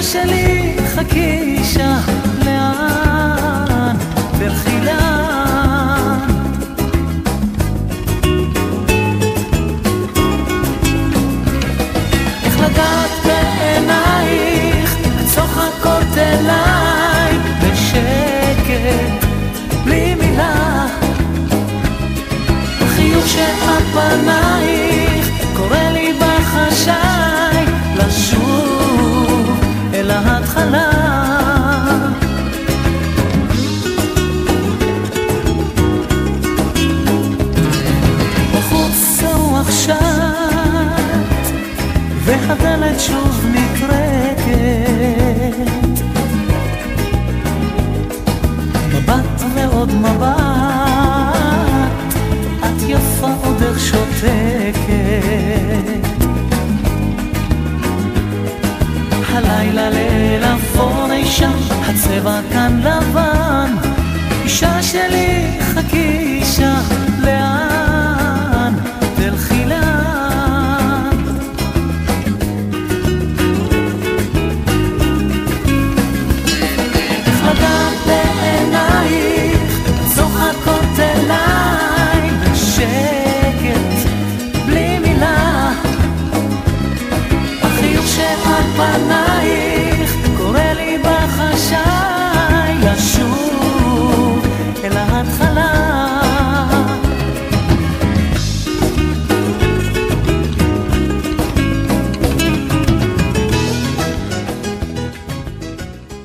שלי חכי אישה, לאן תלכי לאן? איך לגעת בעינייך צוחקות אליי בשקט בלי מילה, החיוך שעל פנייך קורא לי בחשאי לשוב אל ההתחלה. בחוץ רוח שט והדלת שוב נטרקת, מבט ועוד מבט, את יפה עוד איך שותקת. הלילה ליל אפור אישה, הצבע כאן לבן, אישה שלי חכי אישה,